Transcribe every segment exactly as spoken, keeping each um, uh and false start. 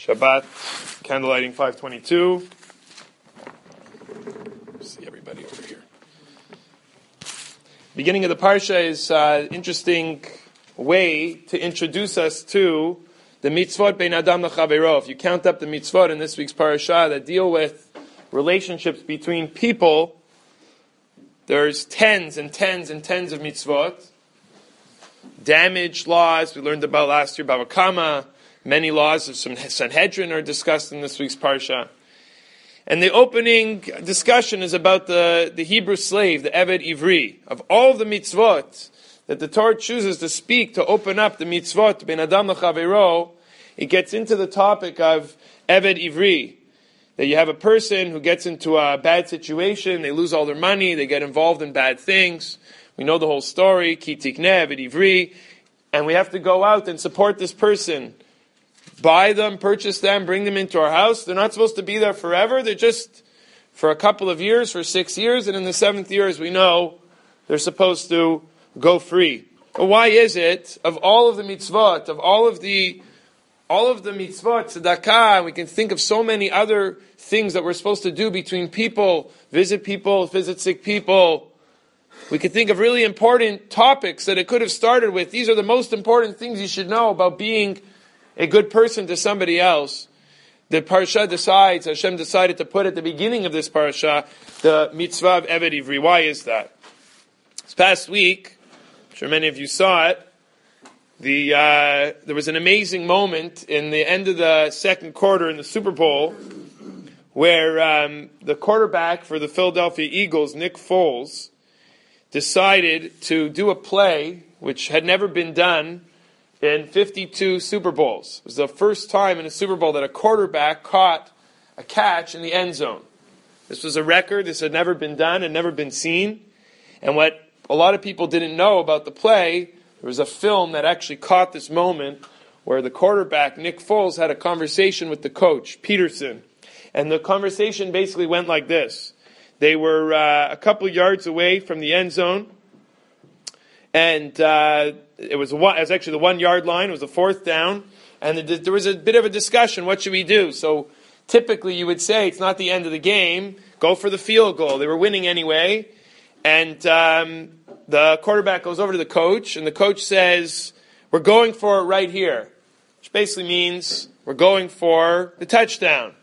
Shabbat, candlelighting five twenty-two. See everybody over here. Beginning of the parsha is an uh, interesting way to introduce us to the mitzvot bein adam lechavero. If you count up the mitzvot in this week's parsha that deal with relationships between people, there's tens and tens and tens of mitzvot. Damage laws, we learned about last year, Bava Kama. Many laws of some Sanhedrin are discussed in this week's parsha. And the opening discussion is about the, the Hebrew slave, the Eved Ivri. Of all of the mitzvot that the Torah chooses to speak to open up the mitzvot, bein adam lechavero, it gets into the topic of Eved Ivri. That you have a person who gets into a bad situation, they lose all their money, they get involved in bad things. We know the whole story, Ki tikneh Eved Ivri, and we have to go out and support this person. Buy them, purchase them, bring them into our house. They're not supposed to be there forever. They're just for a couple of years, for six years, and in the seventh year, as we know, they're supposed to go free. But why is it, of all of the mitzvot, of all of the all of the mitzvot, tzedakah, we can think of so many other things that we're supposed to do between people, visit people, visit sick people. We could think of really important topics that it could have started with. These are the most important things you should know about being a good person to somebody else. The parsha decides, Hashem decided to put at the beginning of this parsha the mitzvah of Eved Ivri. Why is that? This past week, I'm sure many of you saw it, the uh, there was an amazing moment in the end of the second quarter in the Super Bowl where um, the quarterback for the Philadelphia Eagles, Nick Foles, decided to do a play which had never been done in fifty-two Super Bowls. It was the first time in a Super Bowl that a quarterback caught a catch in the end zone. This was a record. This had never been done and never been seen. And what a lot of people didn't know about the play, there was a film that actually caught this moment where the quarterback, Nick Foles, had a conversation with the coach, Peterson. And the conversation basically went like this. They were uh, a couple yards away from the end zone. And uh, it was one, it was actually the one yard line. It was the fourth down, and the, there was a bit of a discussion. What should we do? So typically, you would say it's not the end of the game. Go for the field goal. They were winning anyway, and um, the quarterback goes over to the coach, and the coach says, "We're going for it right here," which basically means we're going for the touchdown.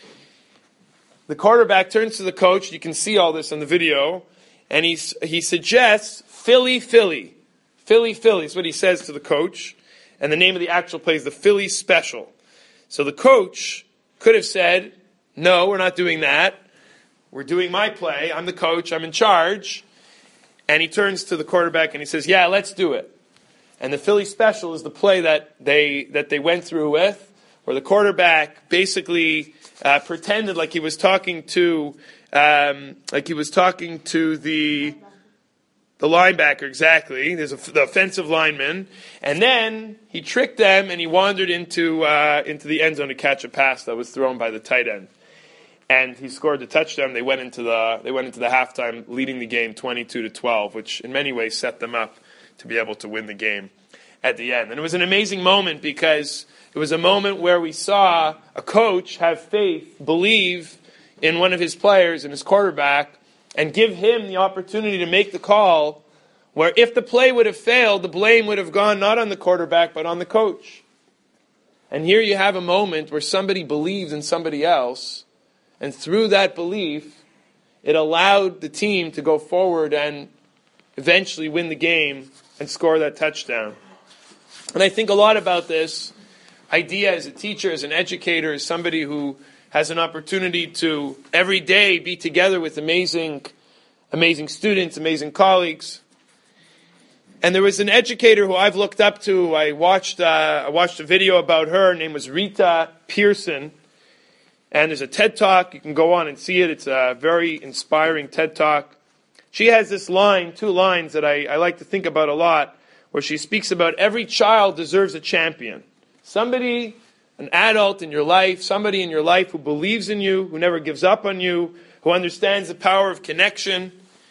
The quarterback turns to the coach. You can see all this on the video, and he he suggests Philly, Philly. Philly, Philly is what he says to the coach. And the name of the actual play is the Philly Special. So the coach could have said, no, we're not doing that. We're doing my play. I'm the coach. I'm in charge. And he turns to the quarterback and he says, yeah, let's do it. And the Philly Special is the play that they that they went through with, where the quarterback basically uh, pretended like he was talking to, um, like he was talking to the... The linebacker, exactly. There's a, the offensive lineman. And then he tricked them and he wandered into uh, into the end zone to catch a pass that was thrown by the tight end. And he scored the touchdown. They went into the they went into the halftime leading the game twenty-two to twelve, which in many ways set them up to be able to win the game at the end. And it was an amazing moment because it was a moment where we saw a coach have faith, believe in one of his players and his quarterback, and give him the opportunity to make the call where if the play would have failed, the blame would have gone not on the quarterback, but on the coach. And here you have a moment where somebody believes in somebody else, and through that belief, it allowed the team to go forward and eventually win the game and score that touchdown. And I think a lot about this idea as a teacher, as an educator, as somebody who has an opportunity to every day be together with amazing, amazing students, amazing colleagues. And there was an educator who I've looked up to. I watched, uh, I watched a video about her. Her name was Rita Pearson. And there's a TED Talk. You can go on and see it. It's a very inspiring TED Talk. She has this line, two lines that I, I like to think about a lot, where she speaks about every child deserves a champion. Somebody, an adult in your life, somebody in your life who believes in you, who never gives up on you, who understands the power of connection,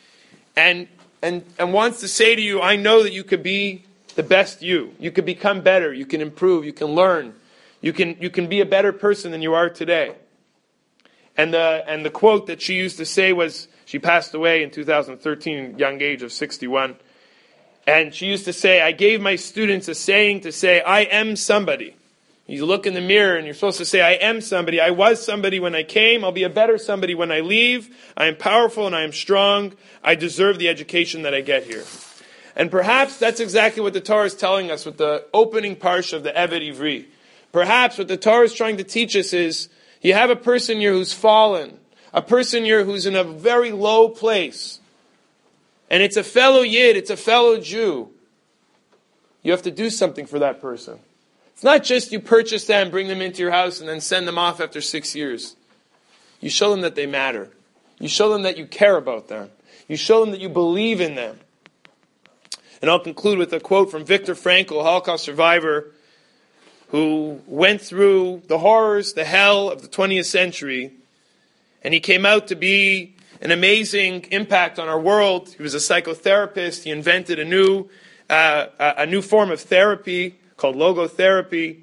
and and and wants to say to you, I know that you could be the best you. You could become better. You can improve. You can learn. You can, you can be a better person than you are today. And the, and the quote that she used to say was, she passed away in two thousand thirteen, young age of sixty-one. And she used to say, I gave my students a saying to say, I am somebody. You look in the mirror and you're supposed to say, I am somebody. I was somebody when I came. I'll be a better somebody when I leave. I am powerful and I am strong. I deserve the education that I get here. And perhaps that's exactly what the Torah is telling us with the opening parsha of the Evet Ivri. Perhaps what the Torah is trying to teach us is, you have a person here who's fallen, a person here who's in a very low place, and it's a fellow Yid, it's a fellow Jew. You have to do something for that person. It's not just you purchase them, bring them into your house, and then send them off after six years. You show them that they matter. You show them that you care about them. You show them that you believe in them. And I'll conclude with a quote from Viktor Frankl, a Holocaust survivor, who went through the horrors, the hell of the twentieth century, and he came out to be an amazing impact on our world. He was a psychotherapist. He invented a new, uh, a new form of therapy called logotherapy.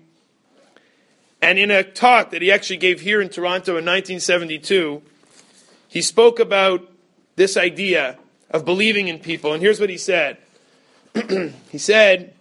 And in a talk that he actually gave here in Toronto in nineteen seventy-two, he spoke about this idea of believing in people. And here's what he said. He said,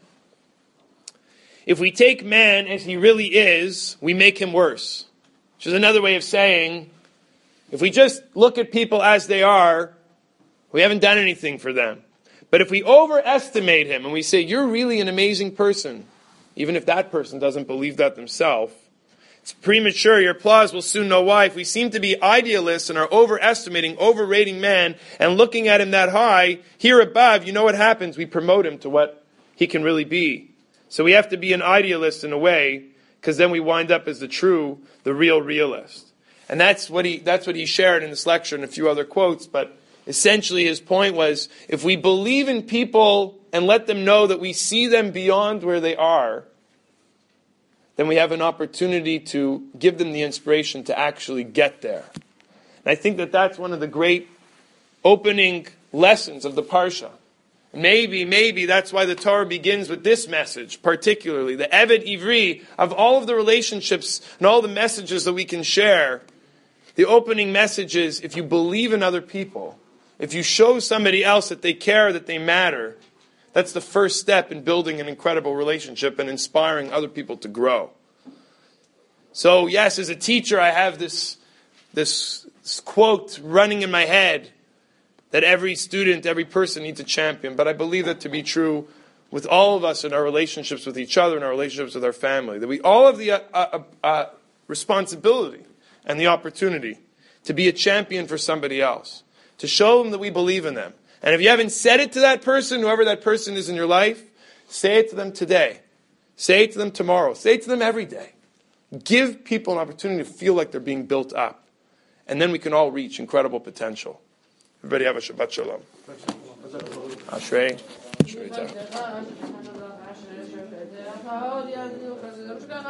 if we take man as he really is, we make him worse. Which is another way of saying, if we just look at people as they are, we haven't done anything for them. But if we overestimate him and we say, you're really an amazing person, even if that person doesn't believe that themselves, it's premature. Your applause will soon know why. If we seem to be idealists and are overestimating, overrating man and looking at him that high, here above, you know what happens? We promote him to what he can really be. So we have to be an idealist in a way, because then we wind up as the true, the real realist. And that's what he that's what he shared in this lecture and a few other quotes. But essentially his point was, if we believe in people and let them know that we see them beyond where they are, then we have an opportunity to give them the inspiration to actually get there. And I think that that's one of the great opening lessons of the Parsha. Maybe, maybe that's why the Torah begins with this message, particularly, the Evet Ivri, of all of the relationships and all the messages that we can share. The opening message is, if you believe in other people, if you show somebody else that they care, that they matter, that's the first step in building an incredible relationship and inspiring other people to grow. So yes, as a teacher, I have this, this, this quote running in my head that every student, every person needs a champion. But I believe that to be true with all of us in our relationships with each other and our relationships with our family. That we all have the uh, uh, uh, responsibility and the opportunity to be a champion for somebody else. To show them that we believe in them. And if you haven't said it to that person, whoever that person is in your life, say it to them today. Say it to them tomorrow. Say it to them every day. Give people an opportunity to feel like they're being built up. And then we can all reach incredible potential. Everybody have a Shabbat Shalom. Ashrei. Ashrei.